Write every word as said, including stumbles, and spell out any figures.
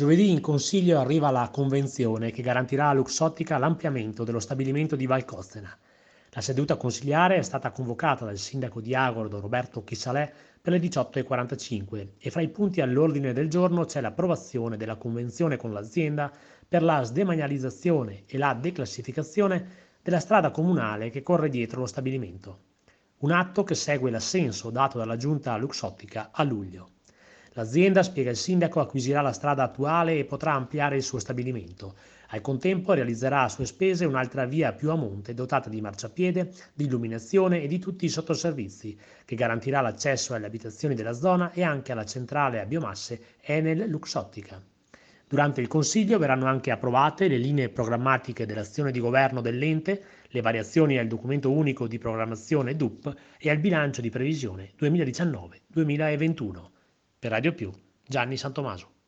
Giovedì in Consiglio arriva la convenzione che garantirà a Luxottica l'ampliamento dello stabilimento di Valcostena. La seduta consigliare è stata convocata dal sindaco di Agordo Roberto Chisalè per le diciotto e quarantacinque e fra i punti all'ordine del giorno c'è l'approvazione della convenzione con l'azienda per la sdemanializzazione e la declassificazione della strada comunale che corre dietro lo stabilimento. Un atto che segue l'assenso dato dalla giunta Luxottica a luglio. L'azienda, spiega il sindaco, acquisirà la strada attuale e potrà ampliare il suo stabilimento. Al contempo realizzerà a sue spese un'altra via più a monte dotata di marciapiede, di illuminazione e di tutti i sottoservizi, che garantirà l'accesso alle abitazioni della zona e anche alla centrale a biomasse Enel Luxottica. Durante il Consiglio verranno anche approvate le linee programmatiche dell'azione di governo dell'ente, le variazioni al documento unico di programmazione D U P e al bilancio di previsione duemiladiciannove duemilaventuno. Per Radio Più, Gianni Santomaso.